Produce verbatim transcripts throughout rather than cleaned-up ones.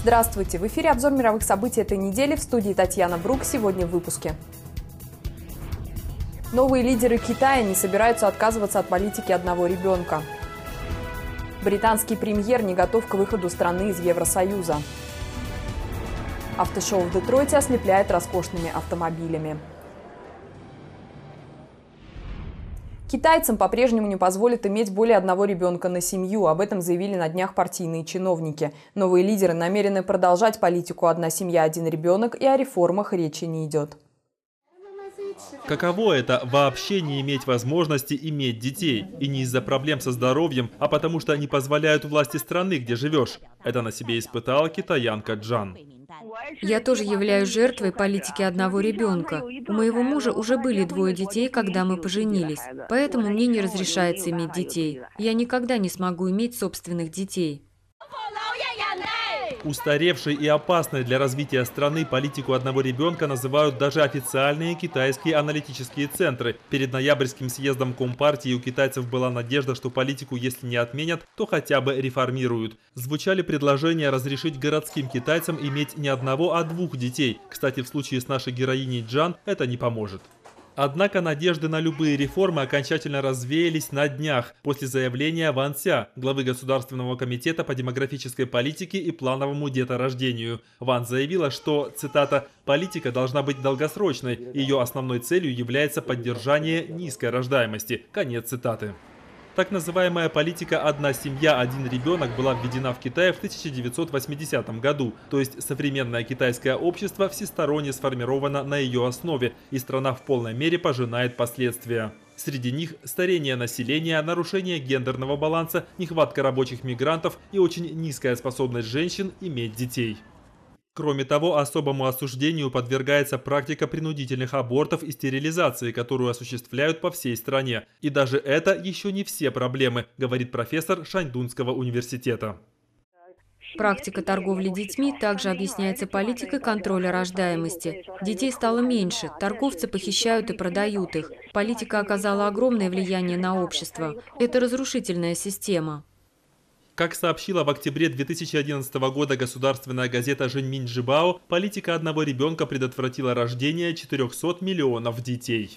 Здравствуйте! В эфире обзор мировых событий этой недели. В студии Татьяна Брук. Сегодня в выпуске. Новые лидеры Китая не собираются отказываться от политики одного ребенка. Британский премьер не готов к выходу страны из Евросоюза. Автошоу в Детройте ослепляет роскошными автомобилями. Китайцам по-прежнему не позволят иметь более одного ребенка на семью. Об этом заявили на днях партийные чиновники. Новые лидеры намерены продолжать политику «одна семья, один ребенок», и о реформах речи не идет. Каково это вообще не иметь возможности иметь детей? И не из-за проблем со здоровьем, а потому что не позволяют власти страны, где живешь. Это на себе испытала китаянка Джан. Я тоже являюсь жертвой политики одного ребенка. У моего мужа уже были двое детей, когда мы поженились. Поэтому мне не разрешается иметь детей. Я никогда не смогу иметь собственных детей. Устаревшей и опасной для развития страны политику одного ребенка называют даже официальные китайские аналитические центры. Перед ноябрьским съездом Компартии у китайцев была надежда, что политику, если не отменят, то хотя бы реформируют. Звучали предложения разрешить городским китайцам иметь не одного, а двух детей. Кстати, в случае с нашей героиней Джан это не поможет. Однако надежды на любые реформы окончательно развеялись на днях после заявления Ван Ся, главы Государственного комитета по демографической политике и плановому деторождению. Ван заявила, что, цитата, «политика должна быть долгосрочной, ее основной целью является поддержание низкой рождаемости». Конец цитаты. Так называемая политика «одна семья, один ребенок» была введена в Китае в тысяча девятьсот восьмидесятом году, то есть современное китайское общество всесторонне сформировано на ее основе, и страна в полной мере пожинает последствия. Среди них старение населения, нарушение гендерного баланса, нехватка рабочих мигрантов и очень низкая способность женщин иметь детей. Кроме того, особому осуждению подвергается практика принудительных абортов и стерилизации, которую осуществляют по всей стране. И даже это еще не все проблемы, говорит профессор Шаньдунского университета. Практика торговли детьми также объясняется политикой контроля рождаемости. Детей стало меньше, торговцы похищают и продают их. Политика оказала огромное влияние на общество. Это разрушительная система. Как сообщила в октябре две тысячи одиннадцатого года государственная газета «Жэньминь Жибао», политика одного ребенка предотвратила рождение четырёхсот миллионов детей.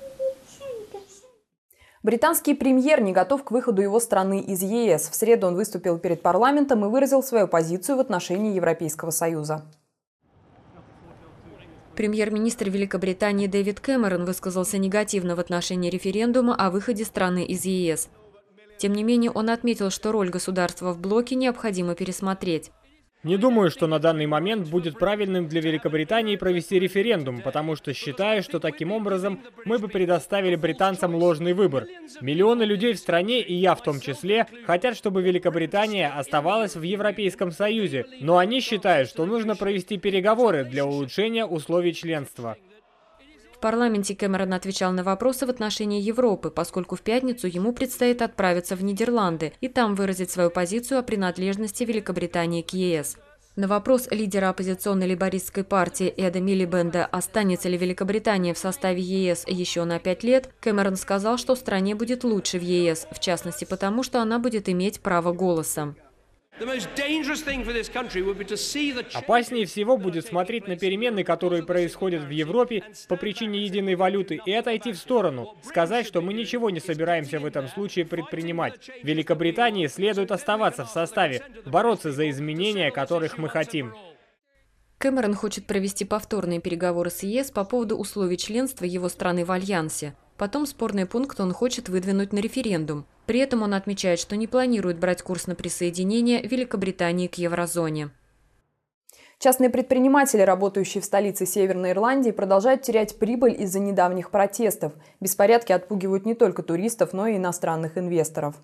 Британский премьер не готов к выходу его страны из Е С. В среду он выступил перед парламентом и выразил свою позицию в отношении Европейского Союза. Премьер-министр Великобритании Дэвид Кэмерон высказался негативно в отношении референдума о выходе страны из Е С. Тем не менее, он отметил, что роль государства в блоке необходимо пересмотреть. Не думаю, что на данный момент будет правильным для Великобритании провести референдум, потому что считаю, что таким образом мы бы предоставили британцам ложный выбор. Миллионы людей в стране, и я в том числе, хотят, чтобы Великобритания оставалась в Европейском Союзе, но они считают, что нужно провести переговоры для улучшения условий членства. В парламенте Кэмерон отвечал на вопросы в отношении Европы, поскольку в пятницу ему предстоит отправиться в Нидерланды и там выразить свою позицию о принадлежности Великобритании к Е С. На вопрос лидера оппозиционной лейбористской партии Эда Милибенда, останется ли Великобритания в составе Е С еще на пять лет, Кэмерон сказал, что стране будет лучше в Е С, в частности потому, что она будет иметь право голоса. Опаснее всего будет смотреть на перемены, которые происходят в Европе по причине единой валюты, и отойти в сторону, сказать, что мы ничего не собираемся в этом случае предпринимать. Великобритании следует оставаться в составе, бороться за изменения, которых мы хотим. Кэмерон хочет провести повторные переговоры с Е С по поводу условий членства его страны в Альянсе. Потом спорный пункт он хочет выдвинуть на референдум. При этом он отмечает, что не планирует брать курс на присоединение Великобритании к еврозоне. Частные предприниматели, работающие в столице Северной Ирландии, продолжают терять прибыль из-за недавних протестов. Беспорядки отпугивают не только туристов, но и иностранных инвесторов.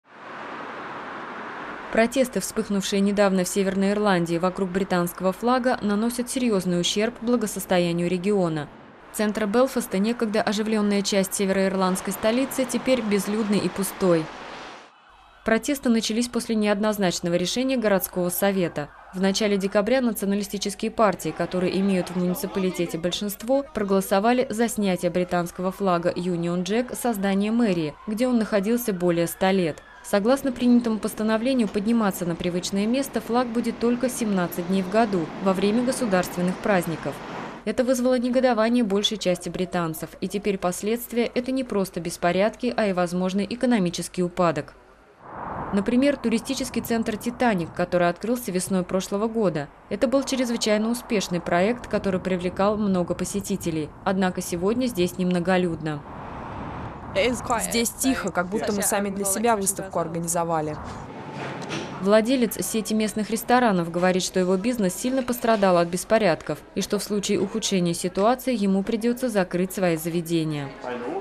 Протесты, вспыхнувшие недавно в Северной Ирландии вокруг британского флага, наносят серьезный ущерб благосостоянию региона. Центр Белфаста, некогда оживленная часть североирландской столицы, теперь безлюдный и пустой. Протесты начались после неоднозначного решения городского совета. В начале декабря националистические партии, которые имеют в муниципалитете большинство, проголосовали за снятие британского флага Union Jack со здания мэрии, где он находился более ста лет. Согласно принятому постановлению, подниматься на привычное место флаг будет только семнадцать дней в году, во время государственных праздников. Это вызвало негодование большей части британцев, и теперь последствия – это не просто беспорядки, а и возможный экономический упадок. Например, туристический центр «Титаник», который открылся весной прошлого года. Это был чрезвычайно успешный проект, который привлекал много посетителей. Однако сегодня здесь немноголюдно. Здесь тихо, как будто мы сами для себя выставку организовали. Владелец сети местных ресторанов говорит, что его бизнес сильно пострадал от беспорядков и что в случае ухудшения ситуации ему придется закрыть свои заведения.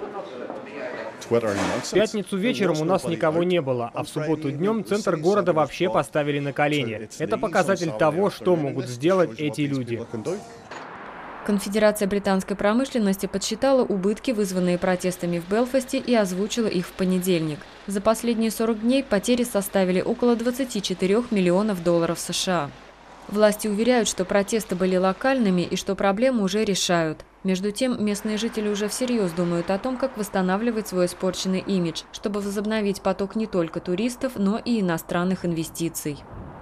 В пятницу вечером у нас никого не было, а в субботу днем центр города вообще поставили на колени. Это показатель того, что могут сделать эти люди. Конфедерация британской промышленности подсчитала убытки, вызванные протестами в Белфасте, и озвучила их в понедельник. За последние сорок дней потери составили около двадцати четырёх миллионов долларов США. Власти уверяют, что протесты были локальными и что проблему уже решают. Между тем, местные жители уже всерьез думают о том, как восстанавливать свой испорченный имидж, чтобы возобновить поток не только туристов, но и иностранных инвестиций.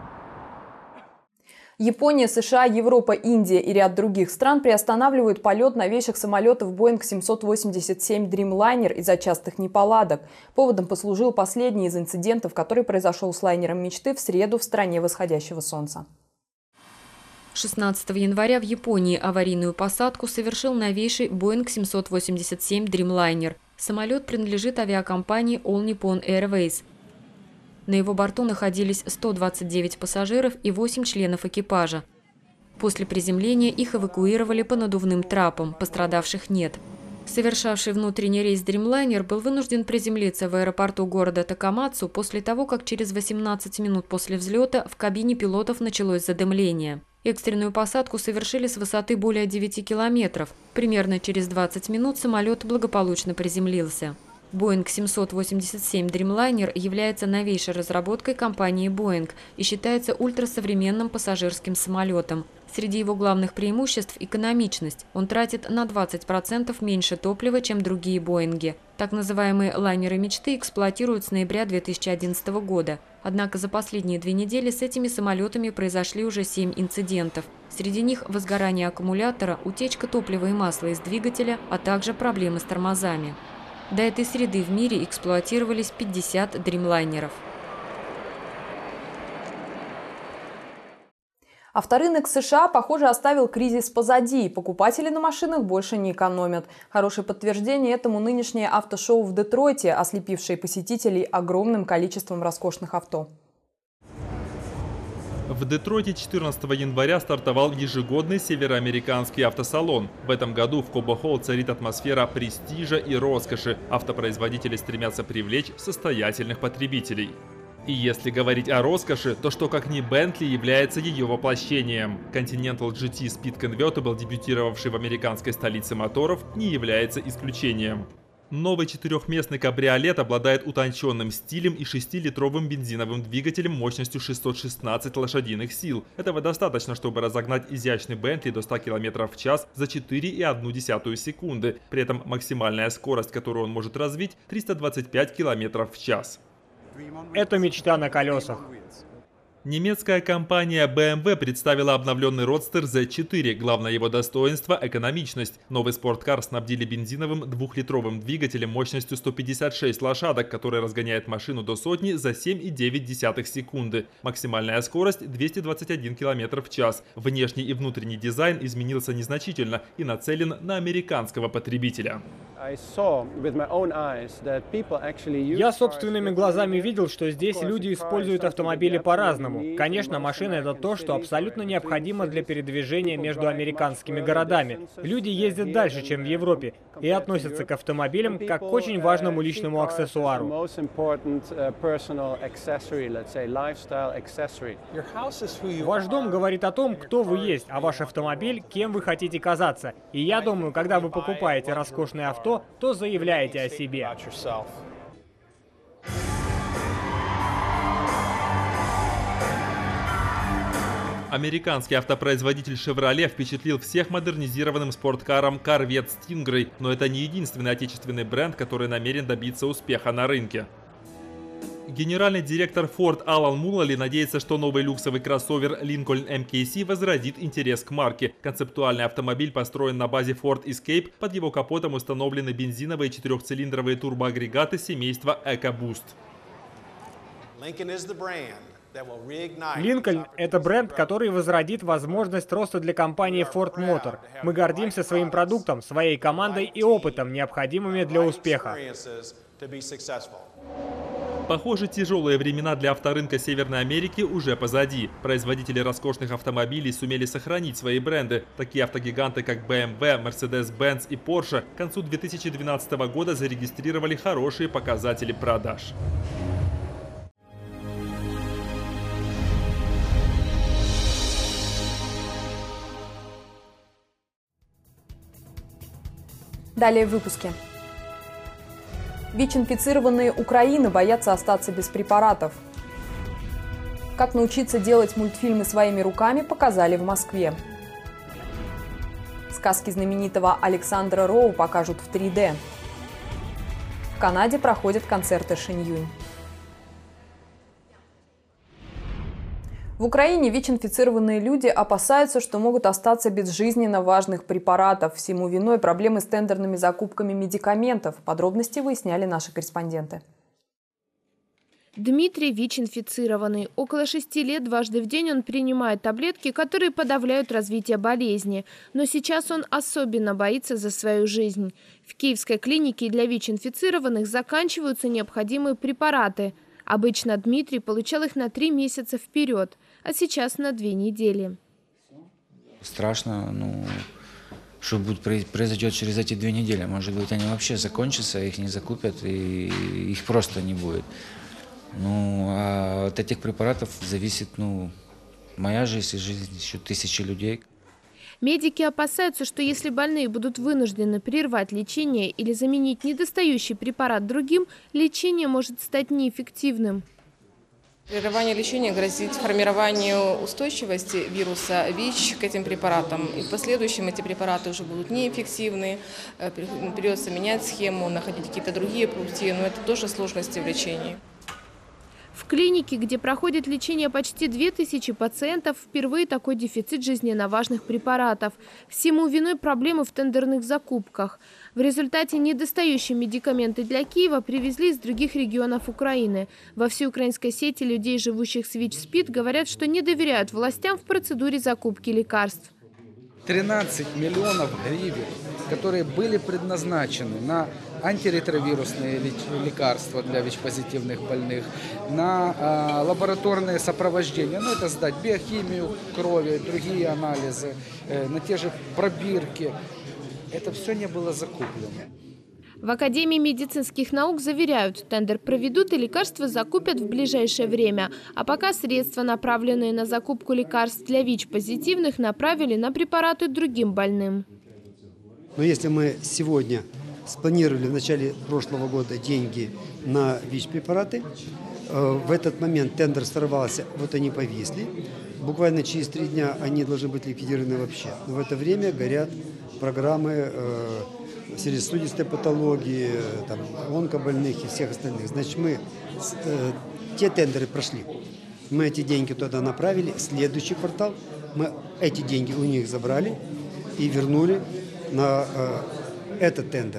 Япония, США, Европа, Индия и ряд других стран приостанавливают полет новейших самолетов Боинг семьсот восемьдесят семь Dreamliner из-за частых неполадок. Поводом послужил последний из инцидентов, который произошел с лайнером мечты в среду в стране восходящего солнца. шестнадцатого января в Японии аварийную посадку совершил новейший Боинг семьсот восемьдесят семь Dreamliner. Самолет принадлежит авиакомпании All Nippon Airways. На его борту находились сто двадцать девять пассажиров и восемь членов экипажа. После приземления их эвакуировали по надувным трапам, пострадавших нет. Совершавший внутренний рейс Dreamliner был вынужден приземлиться в аэропорту города Такамацу после того, как через восемнадцать минут после взлета в кабине пилотов началось задымление. Экстренную посадку совершили с высоты более девяти километров. Примерно через двадцать минут самолет благополучно приземлился. Боинг семьсот восемьдесят семь Dreamliner является новейшей разработкой компании Boeing и считается ультрасовременным пассажирским самолетом. Среди его главных преимуществ – экономичность. Он тратит на двадцать процентов меньше топлива, чем другие Боинги. Так называемые лайнеры мечты эксплуатируют с ноября две тысячи одиннадцатого года. Однако за последние две недели с этими самолетами произошли уже семь инцидентов. Среди них возгорание аккумулятора, утечка топлива и масла из двигателя, а также проблемы с тормозами. До этой среды в мире эксплуатировались пятьдесят дримлайнеров. Авторынок США, похоже, оставил кризис позади, и покупатели на машинах больше не экономят. Хорошее подтверждение этому нынешнее автошоу в Детройте, ослепившее посетителей огромным количеством роскошных авто. В Детройте четырнадцатого января стартовал ежегодный североамериканский автосалон. В этом году в Кобо-Холл царит атмосфера престижа и роскоши. Автопроизводители стремятся привлечь состоятельных потребителей. И если говорить о роскоши, то что как ни Бентли является ее воплощением. Continental джи ти Speed Convertible, дебютировавший в американской столице моторов, не является исключением. Новый четырехместный кабриолет обладает утонченным стилем и шестилитровым бензиновым двигателем мощностью шестьсот шестнадцать лошадиных сил. Этого достаточно, чтобы разогнать изящный Бентли до ста километров в час за четыре и одну десятую секунды. При этом максимальная скорость, которую он может развить, триста двадцать пять километров в час. Это мечта на колесах. Немецкая компания бэ эм вэ представила обновленный родстер зет четыре. Главное его достоинство – экономичность. Новый спорткар снабдили бензиновым двухлитровым двигателем мощностью сто пятьдесят шесть лошадок, который разгоняет машину до сотни за семь и девять десятых секунды. Максимальная скорость – двести двадцать один километр в час. Внешний и внутренний дизайн изменился незначительно и нацелен на американского потребителя. Я собственными глазами видел, что здесь люди используют автомобили по-разному. Конечно, машина — это то, что абсолютно необходимо для передвижения между американскими городами. Люди ездят дальше, чем в Европе, и относятся к автомобилям как к очень важному личному аксессуару. Ваш дом говорит о том, кто вы есть, а ваш автомобиль — кем вы хотите казаться. И я думаю, когда вы покупаете роскошное авто, то заявляете о себе. Американский автопроизводитель Chevrolet впечатлил всех модернизированным спорткаром Corvette Stingray, но это не единственный отечественный бренд, который намерен добиться успеха на рынке. Генеральный директор Ford Алан Муллали надеется, что новый люксовый кроссовер Lincoln эм кей си возродит интерес к марке. Концептуальный автомобиль построен на базе Ford Escape. Под его капотом установлены бензиновые четырехцилиндровые турбоагрегаты семейства EcoBoost. Линкольн – это бренд, который возродит возможность роста для компании Ford Motor. Мы гордимся своим продуктом, своей командой и опытом, необходимыми для успеха. Похоже, тяжелые времена для авторынка Северной Америки уже позади. Производители роскошных автомобилей сумели сохранить свои бренды. Такие автогиганты, как бэ эм вэ, Mercedes-Benz и Porsche, к концу две тысячи двенадцатого года зарегистрировали хорошие показатели продаж. Далее в выпуске. ВИЧ-инфицированные Украины боятся остаться без препаратов. Как научиться делать мультфильмы своими руками, показали в Москве. Сказки знаменитого Александра Роу покажут в три дэ. В Канаде проходят концерты Шиньюнь. В Украине ВИЧ-инфицированные люди опасаются, что могут остаться без жизненно важных препаратов. Всему виной проблемы с тендерными закупками медикаментов. Подробности выясняли наши корреспонденты. Дмитрий ВИЧ-инфицированный. Около шести лет дважды в день он принимает таблетки, которые подавляют развитие болезни. Но сейчас он особенно боится за свою жизнь. В киевской клинике для ВИЧ-инфицированных заканчиваются необходимые препараты. Обычно Дмитрий получал их на три месяца вперед, а сейчас на две недели. Страшно, ну, что будет, произойдет через эти две недели. Может быть, они вообще закончатся, их не закупят, и их просто не будет. Ну, а от этих препаратов зависит, ну, моя жизнь и жизнь еще тысячи людей. Медики опасаются, что если больные будут вынуждены прервать лечение или заменить недостающий препарат другим, лечение может стать неэффективным. Прерывание лечения грозит формированию устойчивости вируса ВИЧ к этим препаратам. И в последующем эти препараты уже будут неэффективны, придется менять схему, находить какие-то другие пути, но это тоже сложности в лечении. В клинике, где проходит лечение почти две тысячи пациентов, впервые такой дефицит жизненно важных препаратов. Всему виной проблемы в тендерных закупках. В результате недостающие медикаменты для Киева привезли из других регионов Украины. Во всеукраинской сети людей, живущих с ВИЧ-СПИД, говорят, что не доверяют властям в процедуре закупки лекарств. тринадцать миллионов гривен, которые были предназначены на антиретровирусные лекарства для ВИЧ-позитивных больных, на э, лабораторные сопровождения, ну это сдать биохимию крови, другие анализы, э, на те же пробирки. Это все не было закуплено. В Академии медицинских наук заверяют, тендер проведут и лекарства закупят в ближайшее время. А пока средства, направленные на закупку лекарств для ВИЧ-позитивных, направили на препараты другим больным. Но если мы сегодня спланировали в начале прошлого года деньги на ВИЧ-препараты, в этот момент тендер сорвался, вот они повисли. Буквально через три дня они должны быть ликвидированы вообще. Но в это время горят программы сердечно-сосудистой патологии, там, онкобольных и всех остальных. Значит, мы э, те тендеры прошли. Мы эти деньги туда направили. Следующий квартал мы эти деньги у них забрали и вернули на э, этот тендер.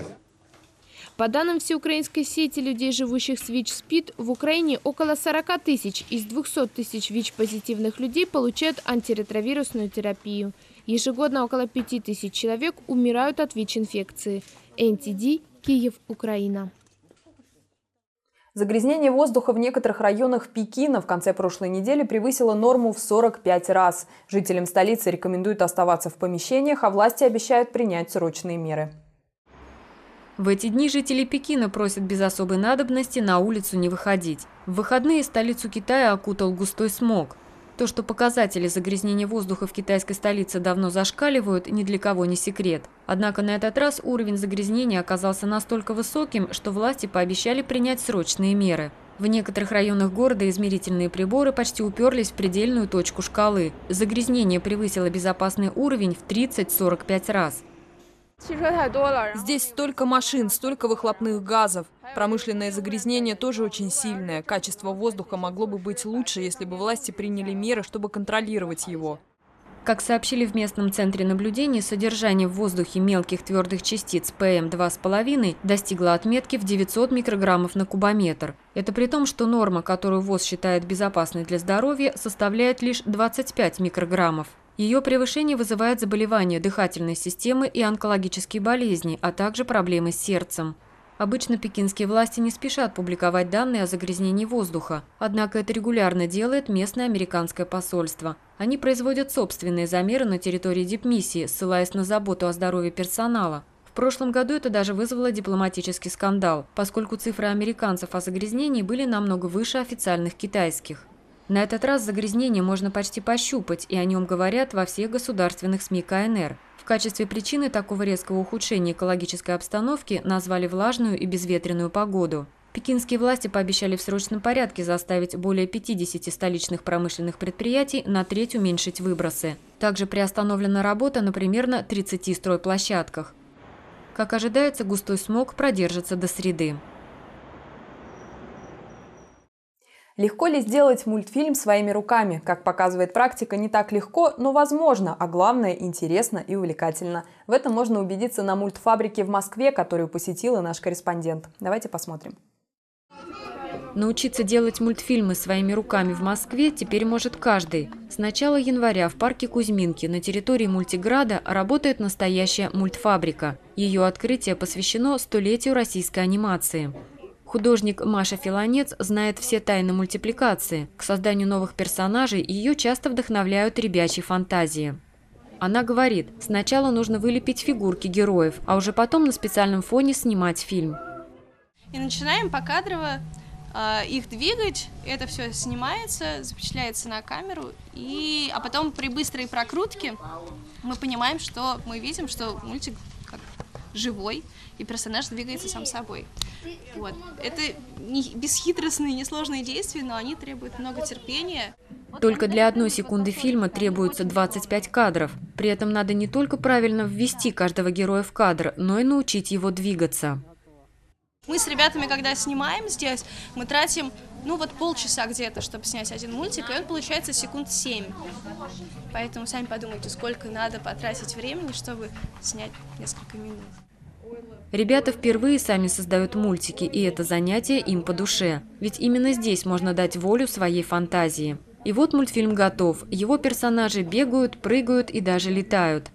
По данным всеукраинской сети людей, живущих с ВИЧ-СПИД, в Украине около сорока тысяч из двухсот тысяч ВИЧ-позитивных людей получают антиретровирусную терапию. Ежегодно около пяти тысяч человек умирают от ВИЧ-инфекции. эн ти ди, Киев, Украина. Загрязнение воздуха в некоторых районах Пекина в конце прошлой недели превысило норму в сорок пять раз. Жителям столицы рекомендуют оставаться в помещениях, а власти обещают принять срочные меры. В эти дни жители Пекина просят без особой надобности на улицу не выходить. В выходные столицу Китая окутал густой смог. То, что показатели загрязнения воздуха в китайской столице давно зашкаливают, ни для кого не секрет. Однако на этот раз уровень загрязнения оказался настолько высоким, что власти пообещали принять срочные меры. В некоторых районах города измерительные приборы почти уперлись в предельную точку шкалы. Загрязнение превысило безопасный уровень в тридцать — сорок пять раз. Здесь столько машин, столько выхлопных газов. Промышленное загрязнение тоже очень сильное. Качество воздуха могло бы быть лучше, если бы власти приняли меры, чтобы контролировать его. Как сообщили в местном центре наблюдений, содержание в воздухе мелких твердых частиц пэ эм два с половиной достигло отметки в девятьсот микрограммов на кубометр. Это при том, что норма, которую ВОЗ считает безопасной для здоровья, составляет лишь двадцать пять микрограммов. Ее превышение вызывает заболевания дыхательной системы и онкологические болезни, а также проблемы с сердцем. Обычно пекинские власти не спешат публиковать данные о загрязнении воздуха, однако это регулярно делает местное американское посольство. Они производят собственные замеры на территории дипмиссии, ссылаясь на заботу о здоровье персонала. В прошлом году это даже вызвало дипломатический скандал, поскольку цифры американцев о загрязнении были намного выше официальных китайских. На этот раз загрязнение можно почти пощупать, и о нем говорят во всех государственных СМИ ка эн эр. В качестве причины такого резкого ухудшения экологической обстановки назвали влажную и безветренную погоду. Пекинские власти пообещали в срочном порядке заставить более пятидесяти столичных промышленных предприятий на треть уменьшить выбросы. Также приостановлена работа на примерно тридцати стройплощадках. Как ожидается, густой смог продержится до среды. Легко ли сделать мультфильм своими руками? Как показывает практика, не так легко, но возможно, а главное, интересно и увлекательно. В этом можно убедиться на мультфабрике в Москве, которую посетила наш корреспондент. Давайте посмотрим. Научиться делать мультфильмы своими руками в Москве теперь может каждый. С начала января в парке Кузьминки на территории Мультиграда работает настоящая мультфабрика. Ее открытие посвящено столетию российской анимации. Художник Маша Филонец знает все тайны мультипликации. К созданию новых персонажей ее часто вдохновляют ребячьи фантазии. Она говорит, сначала нужно вылепить фигурки героев, а уже потом на специальном фоне снимать фильм. И начинаем покадрово э, их двигать, это все снимается, запечатляется на камеру, и, а потом при быстрой прокрутке мы понимаем, что мы видим, что мультик как живой, и персонаж двигается сам собой. Вот. Это не бесхитростные, несложные действия, но они требуют много терпения. Только для одной секунды фильма требуется двадцать пять кадров. При этом надо не только правильно ввести каждого героя в кадр, но и научить его двигаться. Мы с ребятами, когда снимаем здесь, мы тратим, ну вот полчаса где-то, чтобы снять один мультик, и он получается секунд семь. Поэтому сами подумайте, сколько надо потратить времени, чтобы снять несколько минут. Ребята впервые сами создают мультики, и это занятие им по душе. Ведь именно здесь можно дать волю своей фантазии. И вот мультфильм готов. Его персонажи бегают, прыгают и даже летают.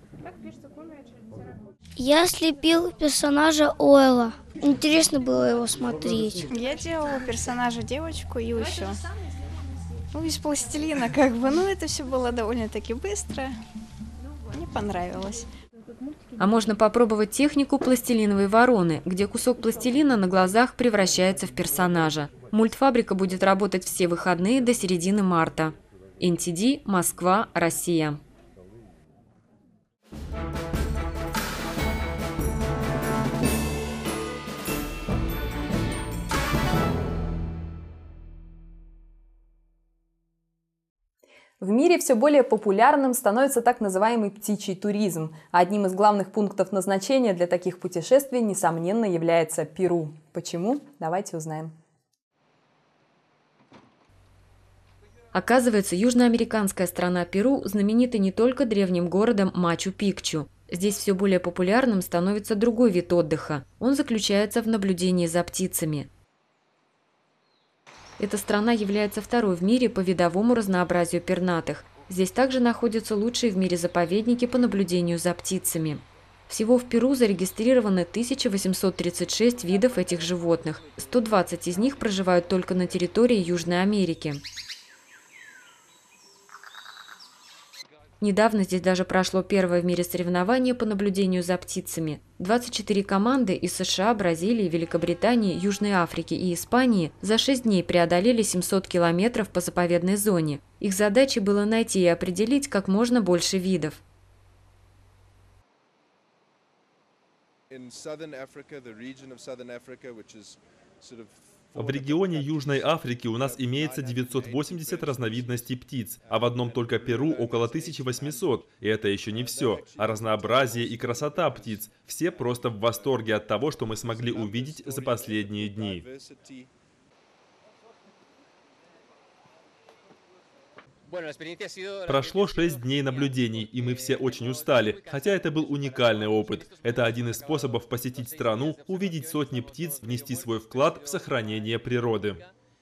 Я слепил персонажа Ойла. Интересно было его смотреть. Я делала персонажа девочку и еще. Ну, из пластилина как бы. Ну, это все было довольно-таки быстро. Мне понравилось. А можно попробовать технику пластилиновой вороны, где кусок пластилина на глазах превращается в персонажа. Мультфабрика будет работать все выходные до середины марта. эн ти ди, Москва, Россия. В мире все более популярным становится так называемый птичий туризм. Одним из главных пунктов назначения для таких путешествий, несомненно, является Перу. Почему? Давайте узнаем. Оказывается, южноамериканская страна Перу знаменита не только древним городом Мачу-Пикчу. Здесь все более популярным становится другой вид отдыха. Он заключается в наблюдении за птицами. Эта страна является второй в мире по видовому разнообразию пернатых. Здесь также находятся лучшие в мире заповедники по наблюдению за птицами. Всего в Перу зарегистрировано тысяча восемьсот тридцать шесть видов этих животных. сто двадцать из них проживают только на территории Южной Америки. Недавно здесь даже прошло первое в мире соревнование по наблюдению за птицами. двадцать четыре команды из США, Бразилии, Великобритании, Южной Африки и Испании за шесть дней преодолели семьсот километров по заповедной зоне. Их задачей было найти и определить как можно больше видов. В регионе Южной Африки у нас имеется девятьсот восемьдесят разновидностей птиц, а в одном только Перу около тысячи восьмисот. И это еще не все. А разнообразие и красота птиц. Все просто в восторге от того, что мы смогли увидеть за последние дни. Прошло шесть дней наблюдений, и мы все очень устали, хотя это был уникальный опыт. Это один из способов посетить страну, увидеть сотни птиц, внести свой вклад в сохранение природы.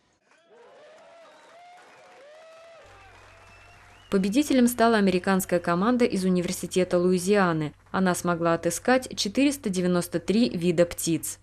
Победителем стала американская команда из университета Луизианы. Она смогла отыскать четыреста девяносто три вида птиц.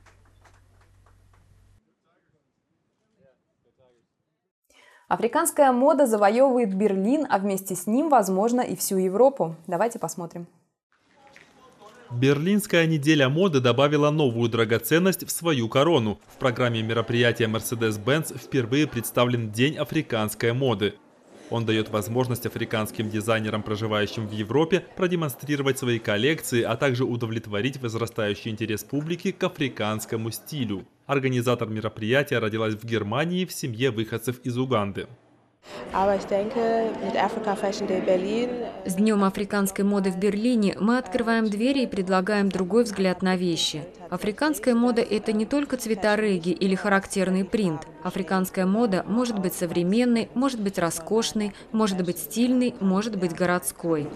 Африканская мода завоевывает Берлин, а вместе с ним, возможно, и всю Европу. Давайте посмотрим. Берлинская неделя моды добавила новую драгоценность в свою корону. В программе мероприятия Mercedes-Benz впервые представлен День африканской моды. Он дает возможность африканским дизайнерам, проживающим в Европе, продемонстрировать свои коллекции, а также удовлетворить возрастающий интерес публики к африканскому стилю. Организатор мероприятия родилась в Германии в семье выходцев из Уганды. С Днем африканской моды в Берлине мы открываем двери и предлагаем другой взгляд на вещи. Африканская мода – это не только цвета регги или характерный принт. Африканская мода может быть современной, может быть роскошной, может быть стильной, может быть городской.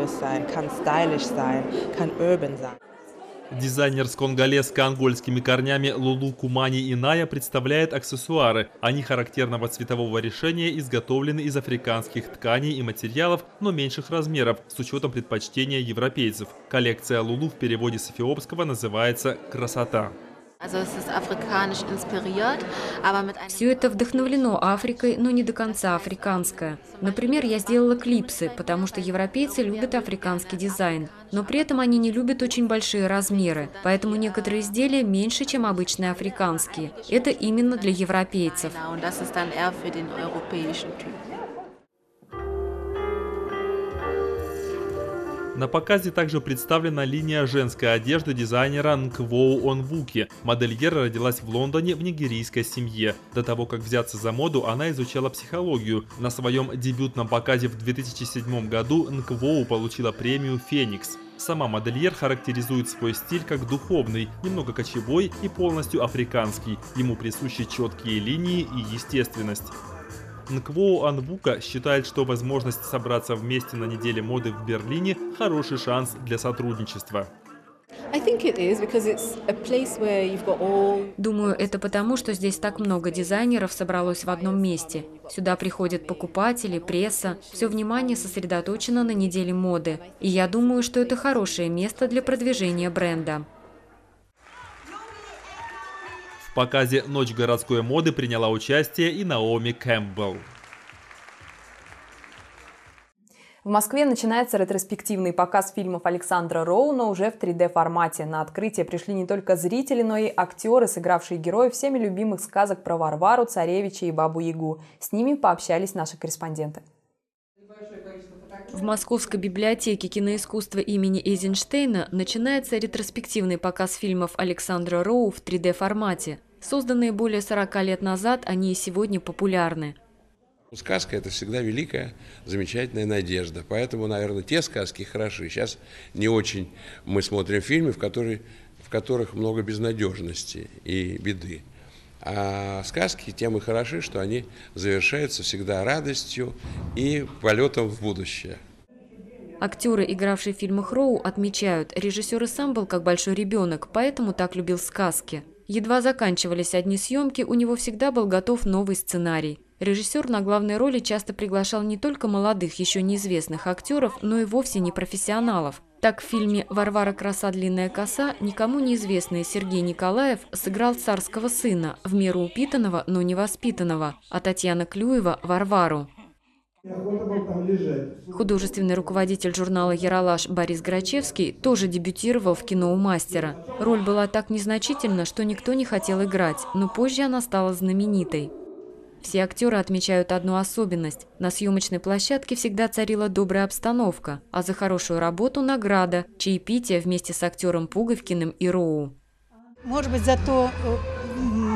Дизайнер с конголезско-ангольскими корнями Лулу Кумани Иная представляет аксессуары. Они характерного цветового решения изготовлены из африканских тканей и материалов, но меньших размеров, с учетом предпочтения европейцев. Коллекция Лулу в переводе с эфиопского называется «Красота». Все это вдохновлено Африкой, но не до конца африканское. Например, я сделала клипсы, потому что европейцы любят африканский дизайн. Но при этом они не любят очень большие размеры, поэтому некоторые изделия меньше, чем обычные африканские. Это именно для европейцев. На показе также представлена линия женской одежды дизайнера Нквоу Онвуки. Модельер родилась в Лондоне в нигерийской семье. До того, как взяться за моду, она изучала психологию. На своем дебютном показе в две тысячи седьмом году Нквоу получила премию «Феникс». Сама модельер характеризует свой стиль как духовный, немного кочевой и полностью африканский. Ему присущи четкие линии и естественность. Нквоу Онвука считает, что возможность собраться вместе на неделе моды в Берлине – хороший шанс для сотрудничества. Думаю, это потому, что здесь так много дизайнеров собралось в одном месте. Сюда приходят покупатели, пресса, все внимание сосредоточено на неделе моды. И я думаю, что это хорошее место для продвижения бренда. В показе «Ночь городской моды» приняла участие и Наоми Кэмпбелл. В Москве начинается ретроспективный показ фильмов Александра Роу, но уже в три дэ формате. На открытие пришли не только зрители, но и актеры, сыгравшие героев всеми любимых сказок про Варвару, Царевича и Бабу-Ягу. С ними пообщались наши корреспонденты. В Московской библиотеке киноискусства имени Эйзенштейна начинается ретроспективный показ фильмов Александра Роу в три дэ формате. Созданные более сорока лет назад, они и сегодня популярны. Сказка – это всегда великая, замечательная надежда. Поэтому, наверное, те сказки хороши. Сейчас не очень мы смотрим фильмы, в, которые, в которых много безнадежности и беды. А сказки тем и хороши, что они завершаются всегда радостью и полетом в будущее. Актеры, игравшие в фильмах Роу, отмечают, режиссер и сам был как большой ребенок, поэтому так любил сказки. Едва заканчивались одни съемки, у него всегда был готов новый сценарий. Режиссер на главной роли часто приглашал не только молодых, еще неизвестных актеров, но и вовсе не профессионалов. Так в фильме «Варвара, краса, длинная коса» никому неизвестный Сергей Николаев сыграл царского сына, в меру упитанного, но невоспитанного, а Татьяна Клюева – Варвару. Художественный руководитель журнала «Яралаш» Борис Грачевский тоже дебютировал в кино у мастера. Роль была так незначительна, что никто не хотел играть, но позже она стала знаменитой. Все актеры отмечают одну особенность. На съемочной площадке всегда царила добрая обстановка, а за хорошую работу – награда, чаепитие вместе с актером Пуговкиным и Роу. Может быть, за то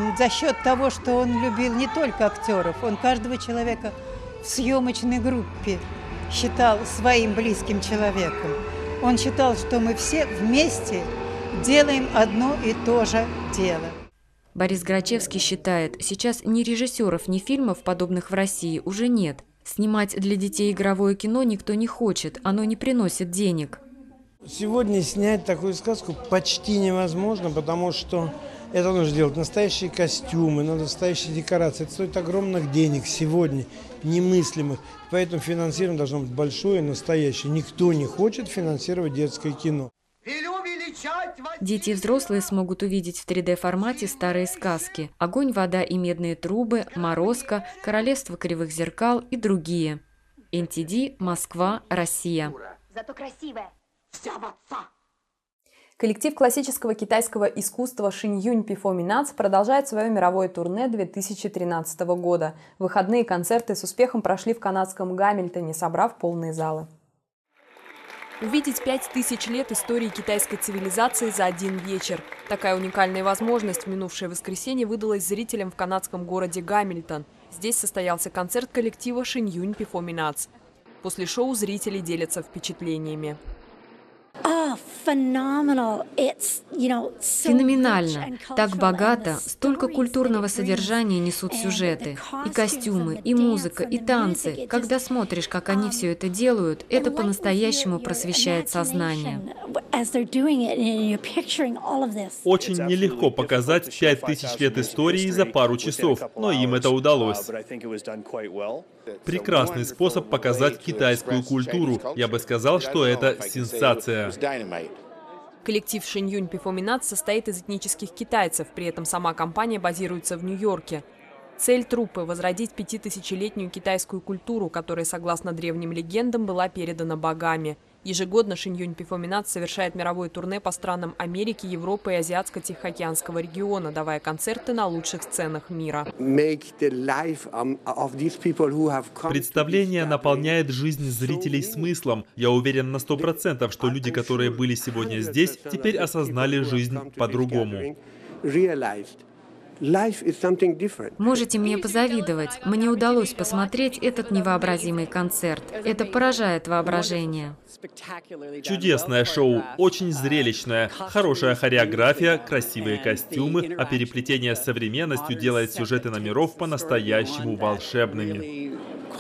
за счет того, что он любил не только актеров, он каждого человека в съемочной группе считал своим близким человеком. Он считал, что мы все вместе делаем одно и то же дело. Борис Грачевский считает, сейчас ни режиссеров, ни фильмов, подобных в России, уже нет. Снимать для детей игровое кино никто не хочет, оно не приносит денег. Сегодня снять такую сказку почти невозможно, потому что это нужно делать настоящие костюмы, настоящие декорации. Это стоит огромных денег сегодня, немыслимых. Поэтому финансирование должно быть большое, настоящее. Никто не хочет финансировать детское кино. Дети и взрослые смогут увидеть в три дэ формате старые сказки «Огонь, вода и медные трубы», «Морозко», «Королевство кривых зеркал» и другие. эн ти ди, Москва, Россия. Зато красивая. Вся в отца. Коллектив классического китайского искусства Шиньюнь Пифоминац продолжает свое мировое турне две тысячи тринадцатого года. Выходные концерты с успехом прошли в канадском Гамильтоне, собрав полные залы. Увидеть пять тысяч лет истории китайской цивилизации за один вечер. Такая уникальная возможность в минувшее воскресенье выдалась зрителям в канадском городе Гамильтон. Здесь состоялся концерт коллектива Шиньюнь Пифоминац. После шоу зрители делятся впечатлениями. Феноменально. Так богато, столько культурного содержания несут сюжеты. И костюмы, и музыка, и танцы. Когда смотришь, как они все это делают, это по-настоящему просвещает сознание. Очень нелегко показать пять тысяч лет истории за пару часов, но им это удалось. Прекрасный способ показать китайскую культуру. Я бы сказал, что это сенсация. Коллектив Шиньюнь Пифоминац состоит из этнических китайцев, при этом сама компания базируется в Нью-Йорке. Цель труппы – возродить пятитысячелетнюю китайскую культуру, которая, согласно древним легендам, была передана богами. Ежегодно Шиньюнь Пифоминац совершает мировое турне по странам Америки, Европы и Азиатско-Тихоокеанского региона, давая концерты на лучших сценах мира. Представление наполняет жизнь зрителей смыслом. Я уверен на сто процентов, что люди, которые были сегодня здесь, теперь осознали жизнь по-другому. Можете мне позавидовать. Мне удалось посмотреть этот невообразимый концерт. Это поражает воображение. Чудесное шоу, очень зрелищное, хорошая хореография, красивые костюмы, а переплетение с современностью делает сюжеты номеров по-настоящему волшебными.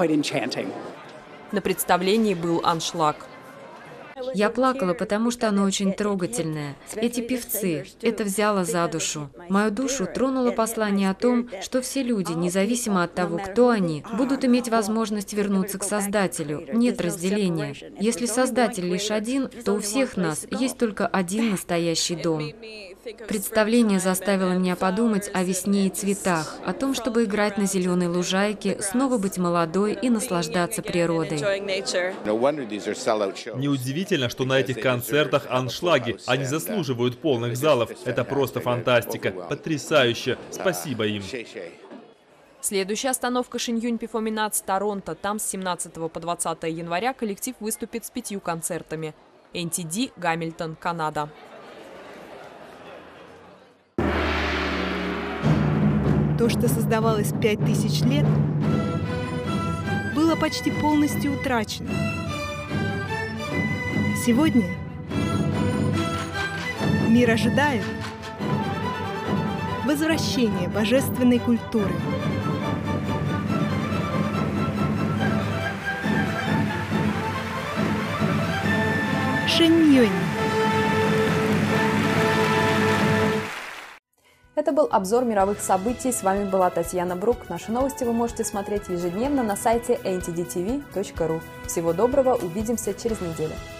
На представлении был аншлаг. Я плакала, потому что оно очень трогательное. Эти певцы, это взяло за душу. Мою душу тронуло послание о том, что все люди, независимо от того, кто они, будут иметь возможность вернуться к Создателю. Нет разделения. Если Создатель лишь один, то у всех нас есть только один настоящий дом. Представление заставило меня подумать о весне и цветах, о том, чтобы играть на зеленой лужайке, снова быть молодой и наслаждаться природой. Неудивительно, что на этих концертах аншлаги. Они заслуживают полных залов. Это просто фантастика. Потрясающе. Спасибо им. Следующая остановка Шиньюнь Пифоминац – Торонто. Там с семнадцатого по двадцатое января коллектив выступит с пятью концертами. эн ти ди, Гамильтон, Канада. То, что создавалось пять тысяч лет, было почти полностью утрачено. Сегодня мир ожидает возвращения божественной культуры. Шиньюнь. Это был обзор мировых событий. С вами была Татьяна Брук. Наши новости вы можете смотреть ежедневно на сайте эн ти ди ти ви точка ру. Всего доброго, увидимся через неделю.